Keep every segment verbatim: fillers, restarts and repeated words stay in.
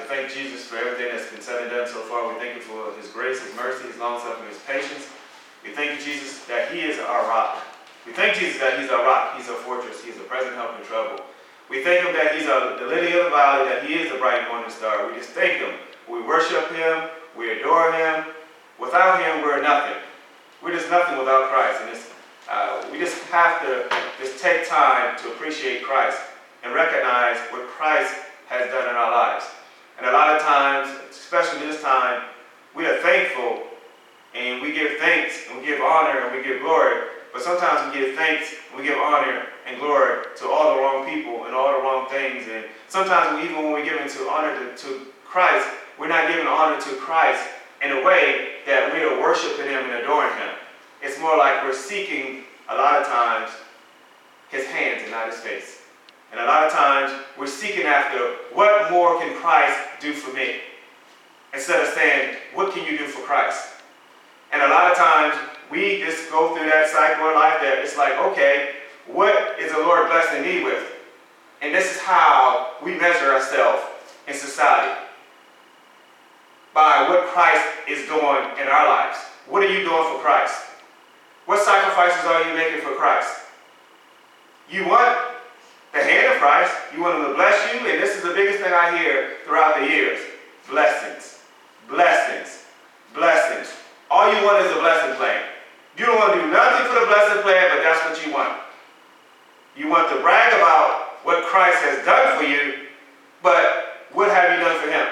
thank Jesus for everything that's been said and done so far. We thank you for his grace, his mercy, his long-suffering, his patience. We thank you, Jesus, that he is our rock. We thank Jesus that he's our rock, he's our fortress, he's a present help in trouble. We thank him that he's a, the lily of the valley, that he is the bright morning star. We just thank him. We worship him. We adore him. Without him, we're nothing. We're just nothing without Christ. And it's, uh, we just have to just take time to appreciate Christ and recognize what Christ has done in our lives. And a lot of times, especially this time, we are thankful and we give thanks and we give honor and we give glory. But sometimes we give thanks and we give honor and glory to all the wrong people and all the wrong things. And sometimes we, even when we give into honor to, to Christ, we're not giving honor to Christ in a way that we are worshiping him and adoring him. It's more like we're seeking, a lot of times, his hands and not his face. And a lot of times, we're seeking after, what more can Christ do for me? Instead of saying, what can you do for Christ? And a lot of times, we just go through that cycle of life that it's like, okay, what is the Lord blessing me with? And this is how we measure ourselves in society. By what Christ is doing in our lives. What are you doing for Christ? What sacrifices are you making for Christ? You want the hand of Christ. You want him to bless you. And this is the biggest thing I hear throughout the years. Blessings. Blessings. Blessings. All you want is a blessing plan. You don't want to do nothing for the blessing plan, but that's what you want. You want to brag about what Christ has done for you, but what have you done for him?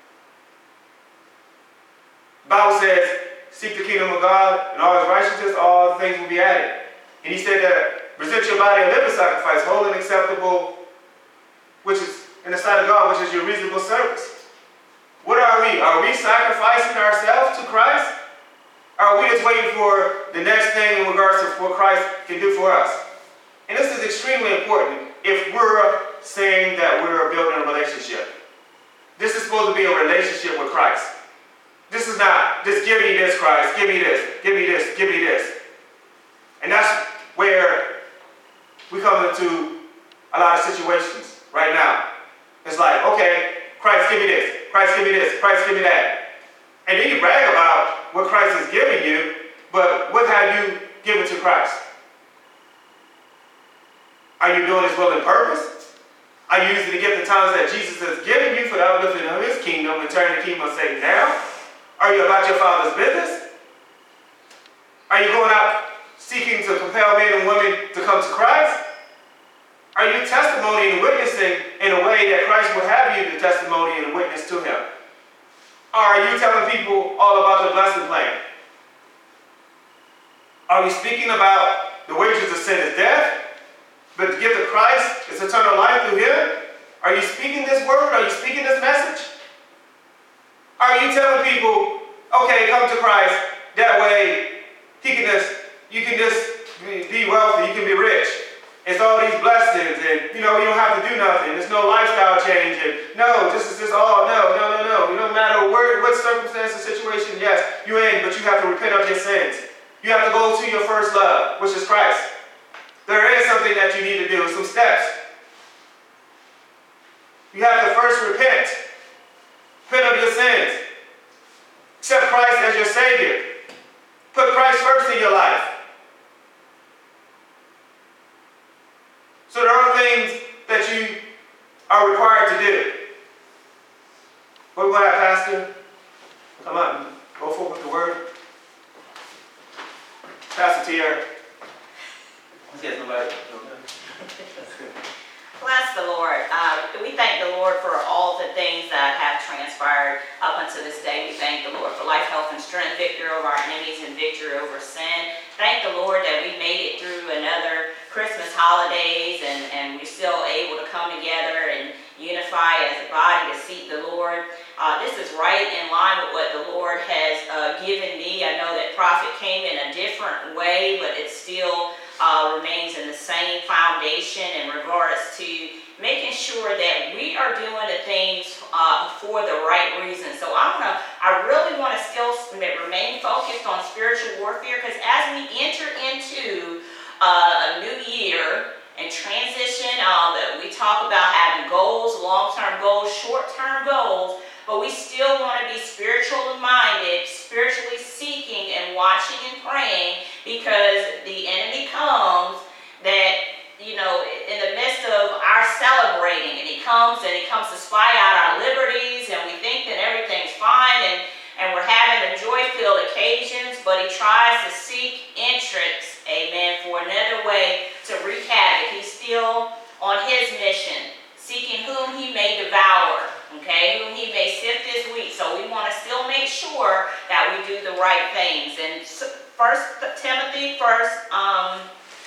The Bible says, seek the kingdom of God and all his righteousness, all things will be added. And he said that present your body a living sacrifice, holy and acceptable, which is in the sight of God, which is your reasonable service. What are we? Are we sacrificing ourselves to Christ? Or are we just waiting for the next thing in regards to what Christ can do for us? And this is extremely important if we're saying that we're building a relationship. This is supposed to be a relationship with Christ. This is not just give me this, Christ, give me this, give me this, give me this. And that's where we come into a lot of situations right now. It's like, okay, Christ, give me this, Christ, give me this, Christ, give me that. And then you brag about what Christ has given you, but what have you given to Christ? Are you doing his will and purpose? Are you using the gift of talents that Jesus has given you for the uplifting of his kingdom and turning the kingdom of Satan down? Are you about your Father's business? Are you going out seeking to compel men and women to come to Christ? Are you testimony and witnessing in a way that Christ would have you to testimony and witness to him? Or are you telling people all about the blessing plan? Are we speaking about the wages of sin is death, but the gift of Christ is eternal life through him? Are you speaking this word? Are you speaking this message? Are you telling people, okay, come to Christ, that way he can just, you can just be wealthy, you can be rich. It's all these blessings, and you know, you don't have to do nothing. There's no lifestyle change, and no, this is just all, no, no, no, no. You no matter where, what circumstance or situation, yes, you're in, but you have to repent of your sins. You have to go to your first love, which is Christ. There is something that you need to do, some steps. You have to first repent. Repent of your sins. Accept Christ as your Savior. Put Christ first in your life. So there are things that you are required to do. What we want to have, Pastor? Come on, go forward with the word. Pastor Tierra. Let's get somebody. Bless the Lord. Uh, we thank the Lord for all the things that have transpired up until this day. We thank the Lord for life, health, and strength, victory over our enemies, and victory over sin. Thank the Lord that we made it through another Christmas holidays, and, and we're still able to come together and unify as a body to seek the Lord. Uh, this is right in line with what the Lord has uh, given me. I know that Prophet came in a different way, but it still uh, remains in the same foundation in regards to making sure that we are doing the things uh, for the right reason. So I'm gonna, I really want to still remain focused on spiritual warfare, because as we enter into uh, a new year and transition, um, we talk about having goals goals, long-term goals, short-term goals, but we still want to be spiritually minded, spiritually seeking and watching and praying, because the enemy comes that, you know, in the midst of our celebrating, and he comes and he comes to spy out our liberties, and we think that everything's fine, and, and we're having a joy-filled occasions, but he tries to seek entrance, amen, for another way to wreak havoc. He's still on his mission, seeking whom he may devour, okay, whom he may sift this wheat. So we want to still make sure that we do the right things. And First Timothy, first, um,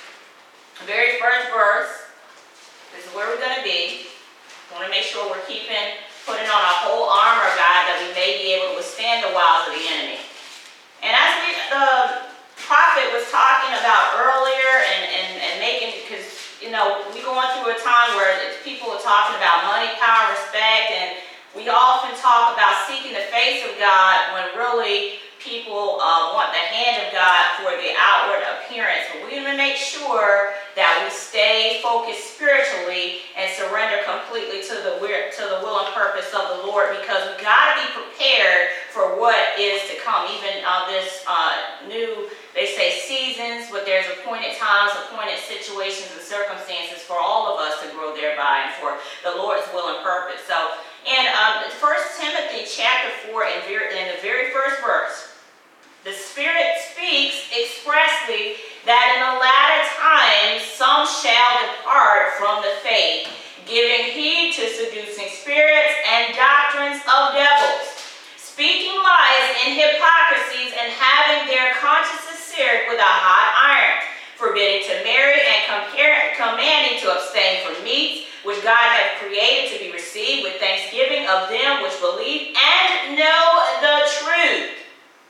very first verse, this is where we're going to be. We want to make sure we're keeping, putting on our whole armor of God, that we may be able to withstand the wiles of the enemy. And as we, the prophet was talking about earlier, and, and, and making, because, you know, we're going through a time where people are talking about money, power, respect, and we often talk about seeking the face of God when really people uh, want the hand of God for the outward appearance. But we want to make sure that we stay focused spiritually and surrender completely to the to the will and purpose of the Lord, because we've got to be prepared for what is to come. Even uh, this uh, new, they say seasons, but there's appointed times, appointed situations and circumstances for all of us to grow thereby, and for the Lord's will and purpose. So in um, First Timothy chapter four, and in the very first verse, the Spirit speaks expressly that in the latter times some shall depart from the faith, giving heed to seducing spirits and doctrines of devils, speaking lies and hypocrisies, and having their consciences seared with a hot iron, forbidding to marry, and compare, commanding to abstain from meats which God hath created to be received with thanksgiving of them which believe and know the truth.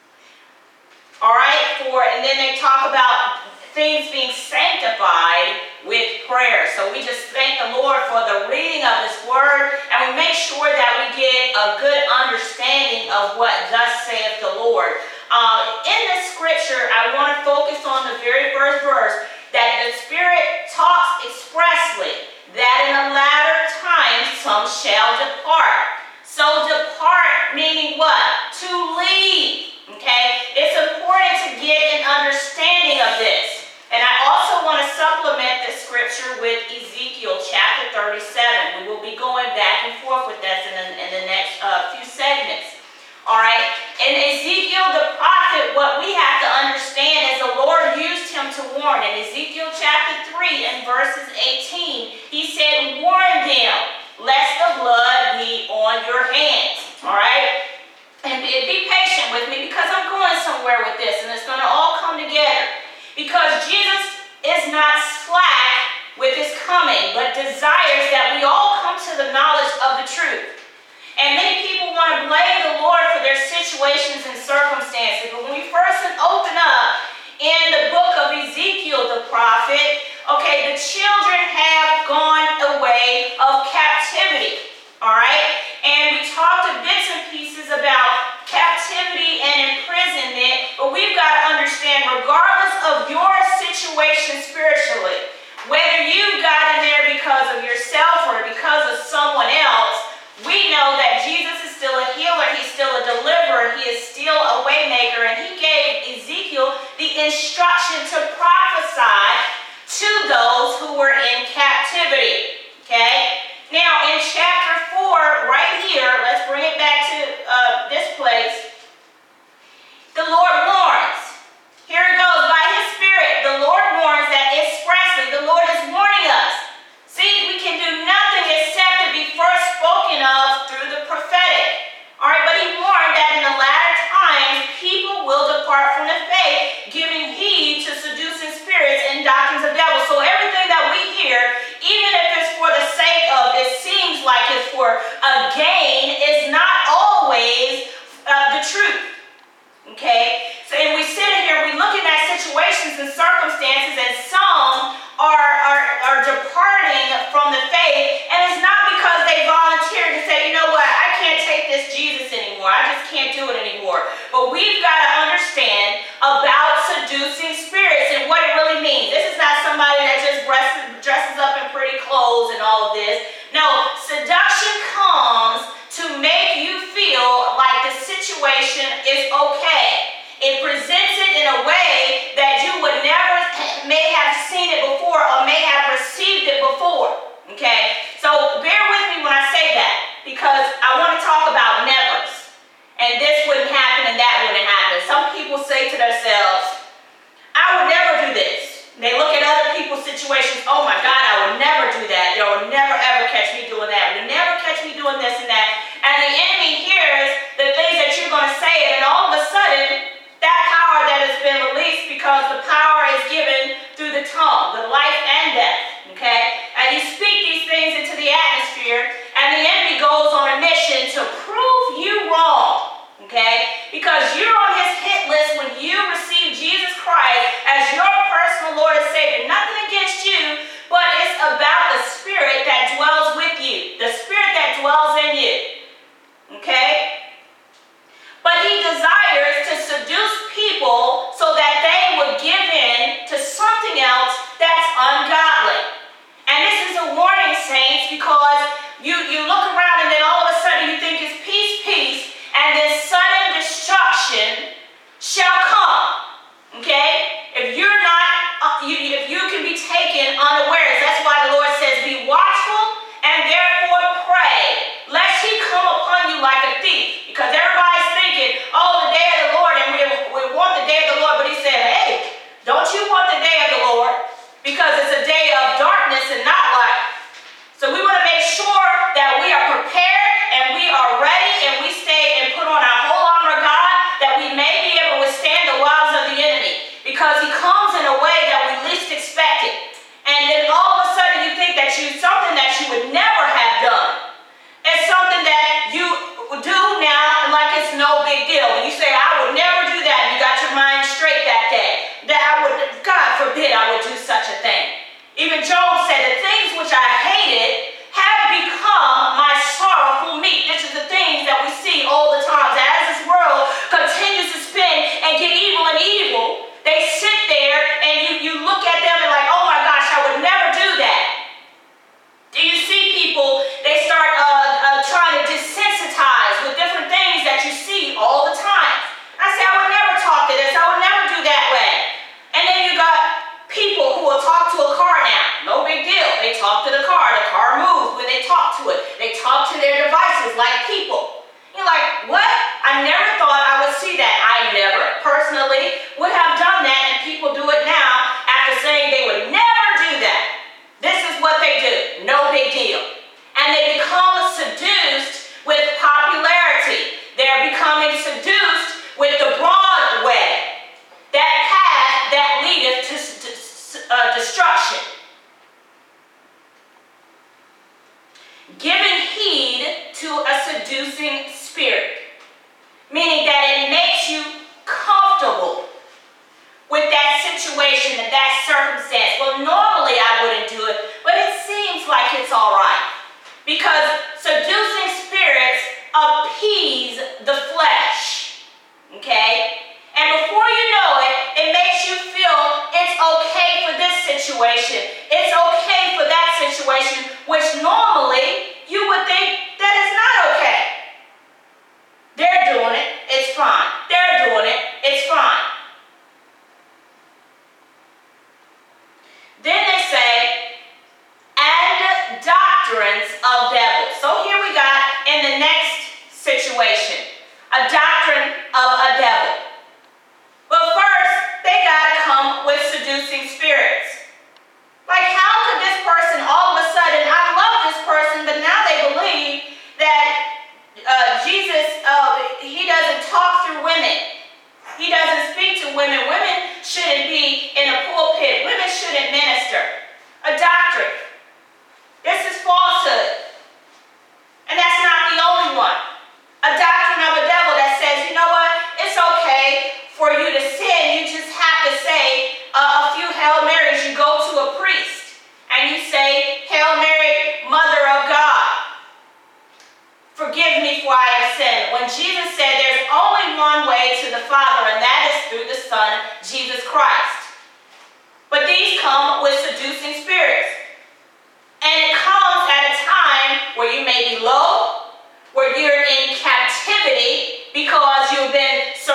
All right, for, and then they talk about things being sanctified with prayer. So we just thank the Lord for the reading of His Word, and we make sure that we get a good understanding of what thus saith the Lord. Uh, in this scripture, I want to focus on the very first verse, that the Spirit talks expressly that in the latter times some shall depart. So depart meaning what? To leave. Okay? It's important to get an understanding of this. And I also want to supplement this scripture with Ezekiel chapter thirty-seven. We will be going back and forth with this in the, in the next uh, few segments. All right? In Ezekiel the prophet, what we have to understand is the Lord used him to warn. In Ezekiel chapter three and verses eighteen, he said, warn them, lest the blood be on your hands. All right? And be, be patient with me, because I'm going somewhere with this, and it's going to all come together. Because Jesus is not slack with his coming, but desires that we all come to the knowledge of the truth. And many people want to blame the Lord for their situations and circumstances. But when we first open up in the book of Ezekiel the prophet, okay, the children have gone away of captivity. All right? And we talked a bits and pieces about captivity and imprisonment, but we've got to understand, regardless of your situation spiritually, whether you got in there because of yourself or because of someone else, we know that Jesus is still a healer, he's still a deliverer, he is still a way maker, and he gave Ezekiel the instruction to prophesy to those who were in captivity. Okay? Now, in chapter four, right here, let's bring it back to uh, this place. The Lord warns. Here it goes. By His Spirit, the Lord warns that expressly, the Lord is warning us. See, we can do nothing except to be first spoken of through the prophetic. All right, but He warned that in the latter times, people will depart from the faith, giving heed to seducing spirits and doctrines of devils. So everything that we hear, even if it's for the sake of, it seems like it's for a gain, is not always uh, the truth. Okay? So and we sit in here, we look at situations and circumstances, and some are, are, are departing from the faith, and it's not because they volunteered to say, you know what, I can't take this Jesus anymore. I just can't do it anymore. But we've got to understand about seducing spirits and what it really means. This is not somebody that just dresses, dresses up in pretty clothes and all of this. No, seduction is okay. It presents it in a way that you would never may have seen it before or may have received it before. Okay? So bear with me when I say that, because I want to talk about nevers. And this wouldn't happen and that wouldn't happen. Some people say to themselves, I would never do this. They look at other people's situations, oh my God, I would never do that. They will never ever catch me doing that. You'll never catch me doing this and that. And the enemy hears the things that you're going to say, and all of a sudden, that power that has been released, because the power is given through the tongue, the life and death, okay? And you speak these things into the atmosphere, and the enemy goes on a mission to prove you wrong, okay? Because you're on his hit list when you receive Jesus Christ as your personal Lord and Savior. Nothing against you, but it's about the spirit that dwells with you, the spirit that dwells in you, okay? But he desires to seduce people so that they would give in to something else that's ungodly. And this is a warning, saints, because you, you look around and then all of a sudden you think it's peace, peace, and then sudden destruction shall come. Okay? If you're not, uh, you, if you can be taken unawares, that's why the Lord says, be watchful and therefore pray, lest he come upon you like a thief. Because everybody's thinking, oh, the day of the Lord, and we, we want the day of the Lord. But he said, hey, don't you want the day of the Lord? Because it's a day of darkness and not light. So we want to make sure that we are prepared and we are ready and we stay and put on our whole armor of God, that we may be able to withstand the wiles of the enemy. Because he comes in a way that we least expect it. And then all of a sudden you think that you, something that you would never have done. It's something that you do now like it's no big deal. When you say, I would never do that, and you got your mind straight that day, that I would, God forbid I would do such a thing. Even Job said, the things which I hated have become my sorrowful meat. This is the things that we see all the time. As this world continues to spin and get evil and evil, they sit there and you, you look at them and like, oh my gosh, I would never do that. Do you see people, they start uh, uh, trying to desensitize with different things that you see all the time. I say, I would never talk to this. I would never do that way. And then you got people who will talk to a car now. No big deal. They talk to the car. The car moves when they talk to it. They talk to their devices like people. You're like, what? I never thought I would see that. I never personally would have done that, and people do it now after saying they would never do that. This is what they do. No big deal. And they become seduced with popularity. They're becoming seduced with the broad way. That path that leadeth to uh, destruction. Giving heed to a seducing spirit. Meaning that it makes you comfortable with that situation and that circumstance. Well, normally I wouldn't do it, but it seems like it's all right. Because seducing spirits appease the flesh. Okay? And before you know it, it makes you feel it's okay for this situation. It's okay for that situation, which normally you would think that is not okay. They're doing it, it's fine. They're doing it, it's fine. Then they say, and doctrines of devils. So here we got in the next situation, a doctrine of a devil. But first, they got to come with seducing spirits. Like, how could this person all of a sudden, I love this person, but now they believe that uh, Jesus, uh, he doesn't talk through women. He doesn't speak to women. Women shouldn't be in a pulpit. Women shouldn't minister. A doctrine. This is falsehood. And that's not the only one. A doctrine of a devil that says, you know what? It's okay for you to sin. You just have to say uh, a few Hail Marys. You go to a priest and you say, Hail Mary, Mother of God, forgive me for I have sinned. When Jesus said there's only one way to the Father, and that is through the Son, Jesus Christ. But these come with seducing spirits. And it comes at a time where you may be low, where you're in captivity because you've been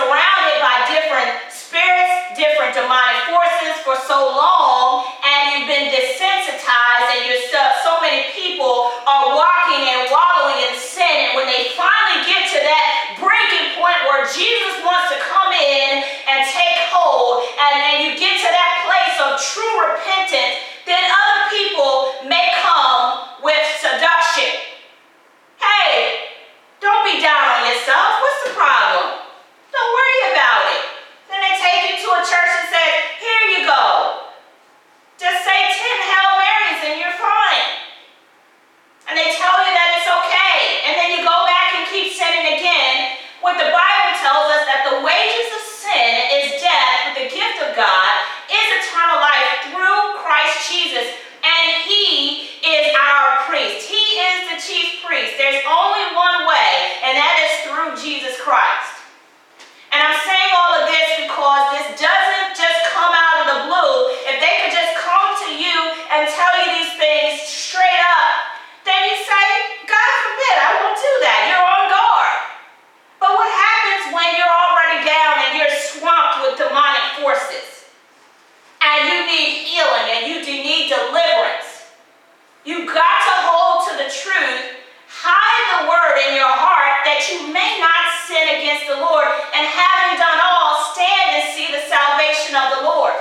And they tell you that it's okay. And then you go back and keep sinning again. What the Bible tells us that the wages of sin is death, but the gift of God is eternal life through Christ Jesus. And he is our priest. He is the chief priest. There's only one way, and that is through Jesus Christ. And I'm saying all of this because this doesn't just come out of the blue. If they could just come to you and tell you these things straight up, then you say, God forbid, I won't do that. You're on guard. But what happens when you're already down and you're swamped with demonic forces? And you need healing and you need deliverance. You've got to hold to the truth. Hide the word in your heart that you may not sin against the Lord. And having done all, stand and see the salvation of the Lord.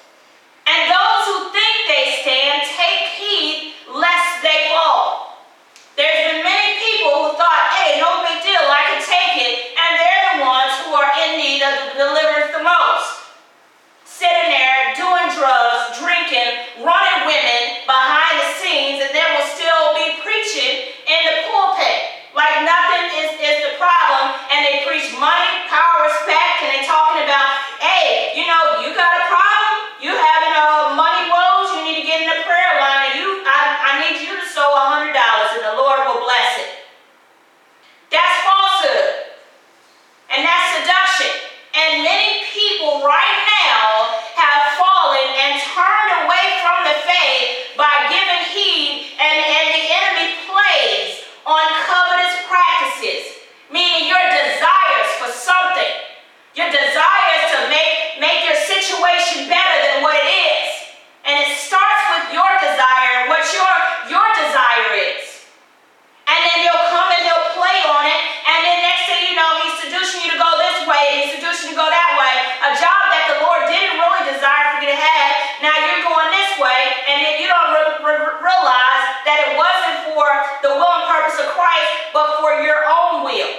And those who think they stand, take heed lest they fall. There's been many people who thought, hey, no big deal, I can take it. And they're the ones who are in need of the deliverance the most. Sitting there, doing drugs, drinking, running women behind the scenes, and then will still be preaching in the pulpit. Like nothing is, is the problem. And they preach money, power, respect, and they're talking about, hey, you know, you got a problem? You having uh, money woes? You need to get in the prayer line. And you, I, I need you to sow one hundred dollars and the Lord will bless it. That's falsehood. And that's seduction. And many people right now have fallen and turned away from the faith by giving heed, and, and the enemy plays on covetous practices, meaning your desires for something, your desires to make, make your situation better than what it is. And it starts with your desire and what your, your desire is. And then he'll come and he'll play on it, and then next thing you know, he's seducing you to go this way, and he's seducing you to go that way. A job that the Lord didn't really desire for you to have, now you're going this way, and then you don't re- re- realize that it wasn't for the will and purpose of Christ, but for your own will.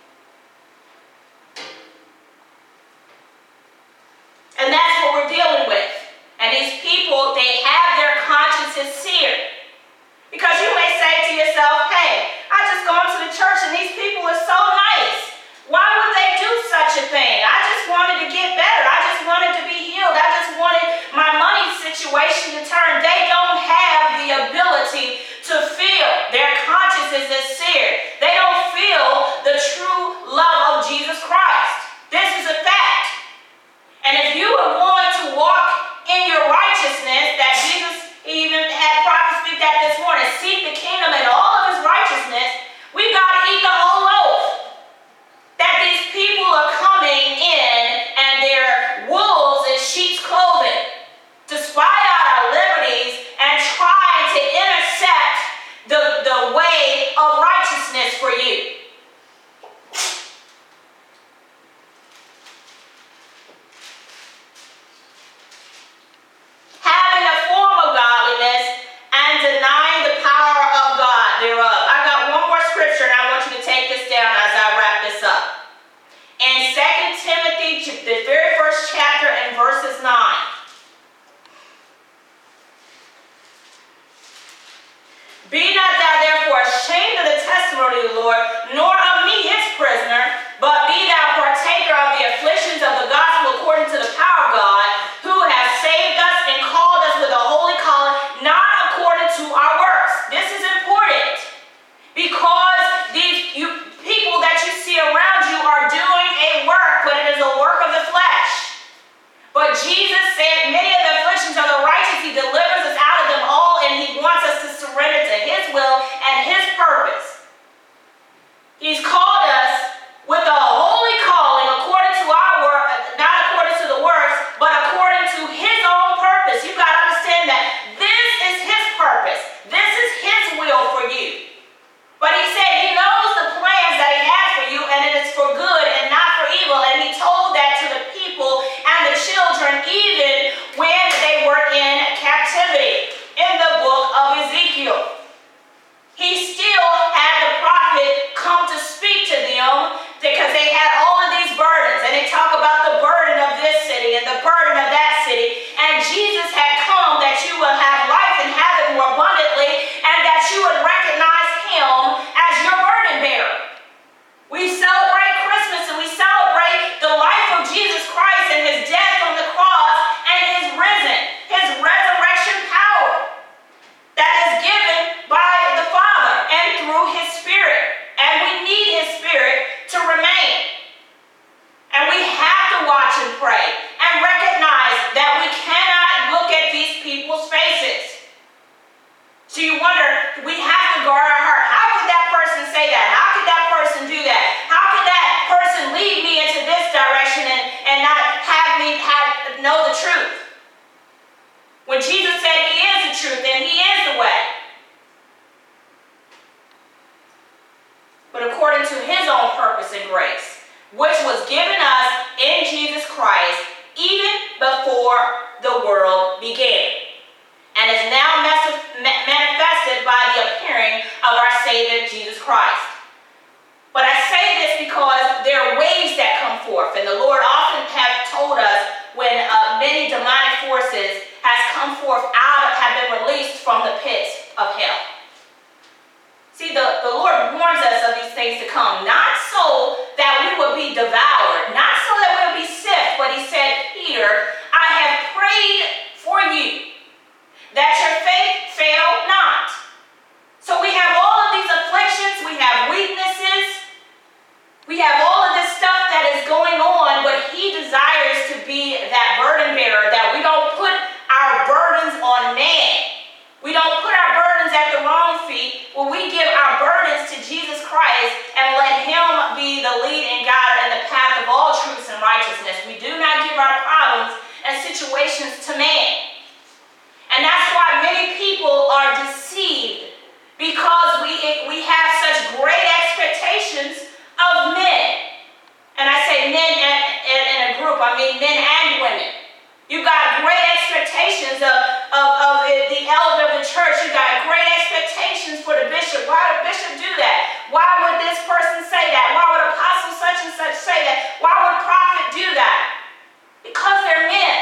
And that's what we're dealing with. And these people, they have their consciences seared. Because you may say to yourself, hey, I just gone to the church and these people are so nice. Why would they do such a thing? I just wanted to get better. I just wanted to be healed. I just wanted my money situation to turn. They don't have the ability to feel. Their consciences is seared. They don't feel the true love of Jesus Christ. This is a fact. And if you are going to walk in your righteousness, that Jesus even had prophets speak that this morning, seek the kingdom and all of his righteousness, we've got to eat the whole loaf. That these people are coming in and they're wolves in sheep's clothing to spy out our liberties and try to intercept the, the way of righteousness for you. Having a form of godliness and denying the power of God thereof. I got one more scripture and I want you to take this down as I wrap this up. In Second Timothy, the very first chapter and verses nine. Be not thou therefore ashamed of the testimony of the Lord, nor of me his prisoner, but be thou partaker of the afflictions of the gospel according to the power of God, who has saved us and called us with a holy calling, not according to our works. This is important because these you, people that you see around you are doing a work, but it is a work of the flesh. But Jesus said many of the afflictions of the righteous, he delivers us out of them all, and he wants us to surrender to his will and his purpose. He's but according to his own purpose and grace, which was given us in Jesus Christ even before the world began, and is now manifested by the appearing of our Savior Jesus Christ. But I say this because there are waves that come forth, and the Lord often have told us when uh, many demonic forces has come forth out of, have been released from the pits of hell. See, the, the Lord warns us of these things to come, not so that we will be devoured, not so that we will be sick, but he said, Peter, I have prayed for you, that your faith fail not. So we have all of these afflictions, we have weaknesses, we have all of this stuff that is going on, but he desires to be that burden bearer, that we don't put our burdens on man. We don't put our burdens at the wrong feet, when we give our burdens to Jesus Christ and let him be the lead and guide in the path of all truth and righteousness. We do not give our problems and situations to man. And that's why many people are deceived, because we, we have such great expectations of men. And I say men in, in, in a group, I mean men and women. You got great expectations of, of, of the, the elder of the church. You got great expectations for the bishop. Why would the bishop do that? Why would this person say that? Why would apostle such and such say that? Why would prophet do that? Because they're men.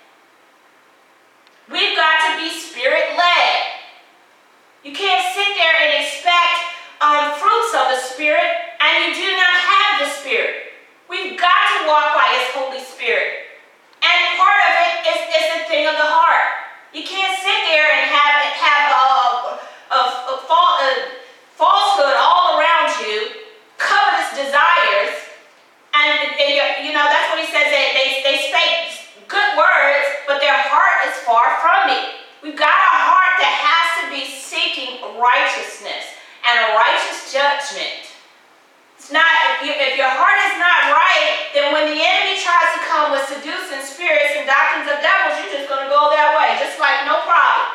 We've got to be spirit-led. You can't sit there and expect um, fruits of the Spirit, and you do not have the Spirit. We've got to walk by his Holy Spirit. And part of it is, is the thing of the heart. You can't sit there and have, have a, a, a, a falsehood all around you, covetous desires, and, and you know, that's what he says, they, they, they spake good words, but their heart is far from me. We've got a heart that has to be seeking righteousness and a righteous judgment. It's not, if, you, if your heart is not right, then when the enemy tries to come with seducing spirits and doctrines of devils, you're just going to go that way, just like no problem.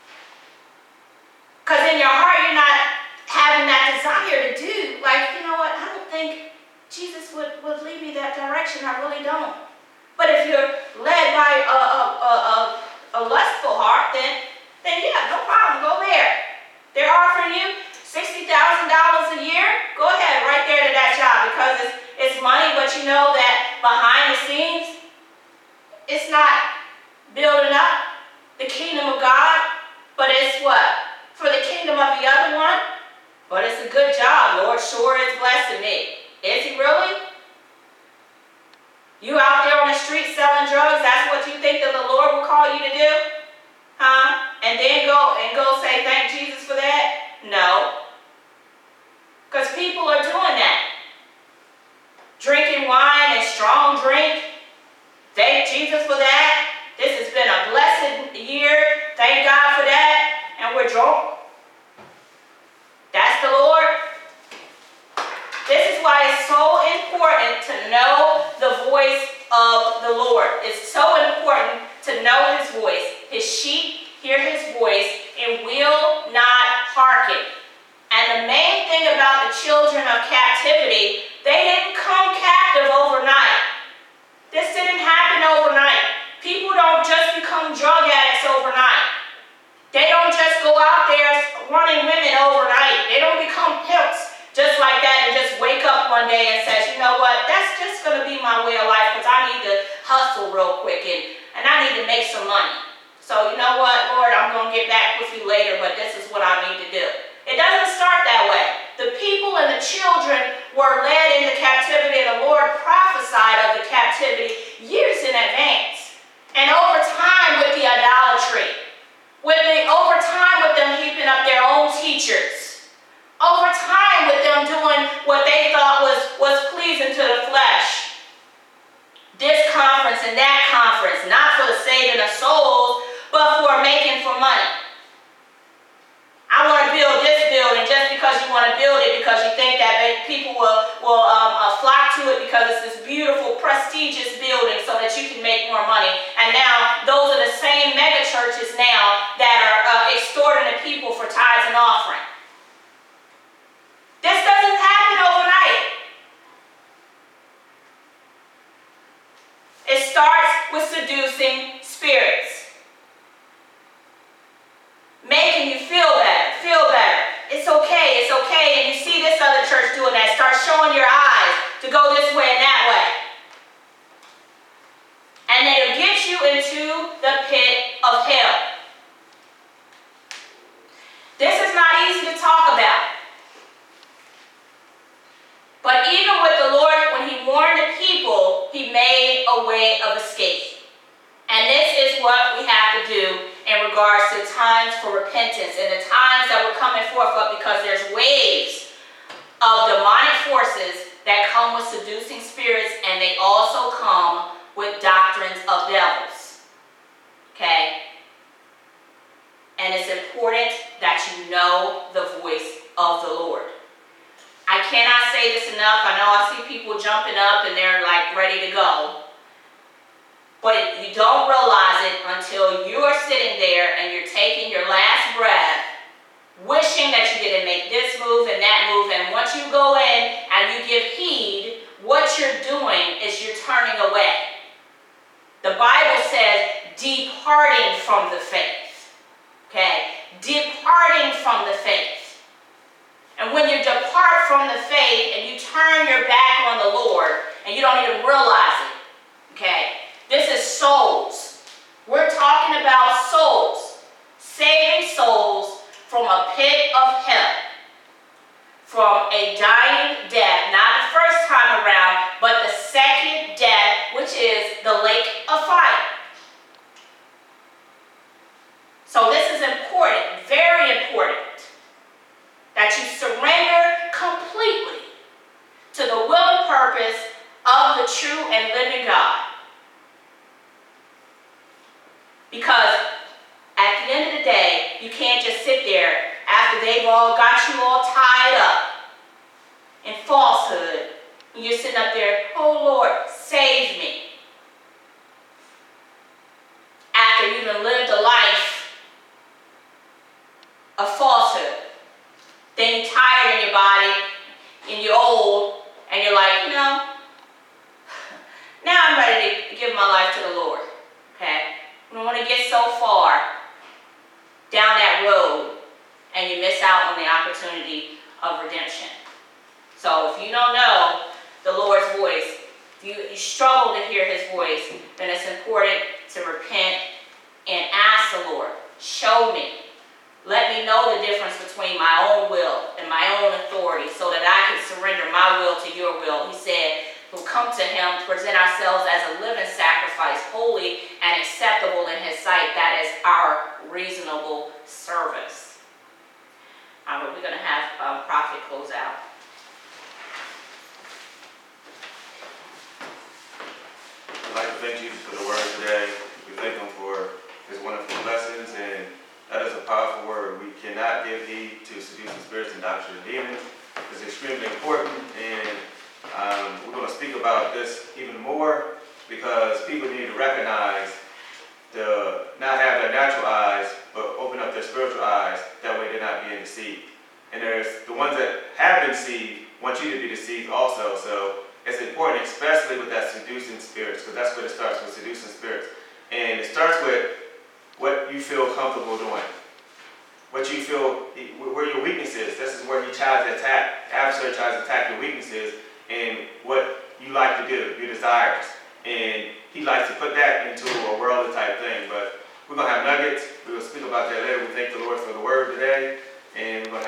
Because in your heart, you're not having that desire to do, like, you know what, I don't think Jesus would, would lead me that direction. I really don't. But if you're led by a, a, a, a, a lustful heart, then, then yeah, no problem, go there. They're offering you sixty thousand dollars a year, go ahead, right there to that job, because it's, it's money, but you know that behind the scenes, it's not building up the kingdom of God, but it's what? For the kingdom of the other one? But it's a good job, Lord sure is blessing me. Is he really? You out there on the street selling drugs, that's what you think that the Lord will call you to do? Huh? And then go and go say thank Jesus for that? No. Because people are doing that. Drinking wine and strong drink. Thank Jesus for that. This has been a blessed year. Thank God for that. And we're drunk. That's the Lord. This is why it's so important to know the voice of the Lord. It's so important to know his voice. His sheep hear his voice and will not hearken. And the main thing about the children of captivity, they didn't come captive overnight. This didn't happen overnight. People don't just become drug addicts overnight. They don't just go out there running women overnight. They don't become pimps just like that and just wake up one day and says, you know what, that's just going to be my way of life because I need to hustle real quick and, and I need to make some money. So you know what, Lord, I'm going to get back with you later, but this is what I need to do. It doesn't start that way. The people and the children were led into captivity, and the Lord prophesied of the captivity years in advance. And over time with the idolatry, with the, over time with them heaping up their own teachers, over time with them doing what they thought was, was pleasing to the flesh. This conference and that conference, not for the saving of souls, but for making for money. I want to build this building just because you want to build it, because you think that people will, will um, uh, flock to it because it's this beautiful, prestigious building so that you can make more money. And now, those are the same mega churches now that are uh, extorting the people for tithes and offering. This doesn't happen okay, and you see this other church doing that, start showing your eyes to go this way and that way. And they'll get you into the pit of hell. This is not easy to talk about. But even with the Lord, when he warned the people, he made a way of escape. And this is what we have to do in regards to times for repentance and the times that we're coming forth up, because there's waves of demonic forces that come with seducing spirits, and they also come with doctrines of devils. Okay? And it's important that you know the voice of the Lord. I cannot say this enough. I know I see people jumping up and they're like ready to go. But you don't realize it until you are sitting there and you're taking your last breath, wishing that you didn't make this move and that move. And once you go in and you give heed, what you're doing is you're turning away. The Bible says departing from the faith. Okay? Departing from the faith. And when you depart from the faith and you turn your back on the Lord and you don't even realize it, okay? This is souls. We're talking about souls. Saving souls from a pit of hell. From a dying death. Not the first time around, but the second death, which is the lake of fire. So this is important, very important, that you surrender completely to the will and purpose of the true and living God. Because at the end of the day, you can't just sit there after they've all got you all tied up in falsehood, and you're sitting up there, oh Lord, save me. After you've even lived a life of falsehood. Then you're tired in your body, and you're old, and you're like, you know, now I'm ready to give my life to the Lord, okay? We don't want to get so far down that road, and you miss out on the opportunity of redemption. So if you don't know the Lord's voice, if you, you struggle to hear his voice, then it's important to repent and ask the Lord, show me. Let me know the difference between my own will and my own authority so that I can surrender my will to your will. He said, we'll come to him to present ourselves as a living sacrifice, holy and acceptable in his sight. That is our reasonable service. Um, we're going to have um, Prophet close out. I'd like to thank Jesus for the word today. We thank him for his wonderful lessons, and that is a powerful word. We cannot give heed to seducing spirits and doctrine of demons. It's extremely important, and um, we're going to speak about this even more because people need to recognize the not have their natural eyes, but open up their spiritual eyes. That way they're not being deceived. And there's the ones that have been deceived want you to be deceived also. So it's important, especially with that seducing spirits, because that's where it starts, with seducing spirits. And it starts with what you feel comfortable doing. What you feel, where your weakness is. This is where he tries to attack, the adversary tries to attack your weaknesses and what you like to do, your desires. And he likes to put that into a worldly type thing. But we're going to have nuggets. We're going to speak about that later. We thank the Lord for the word today. And we're going to have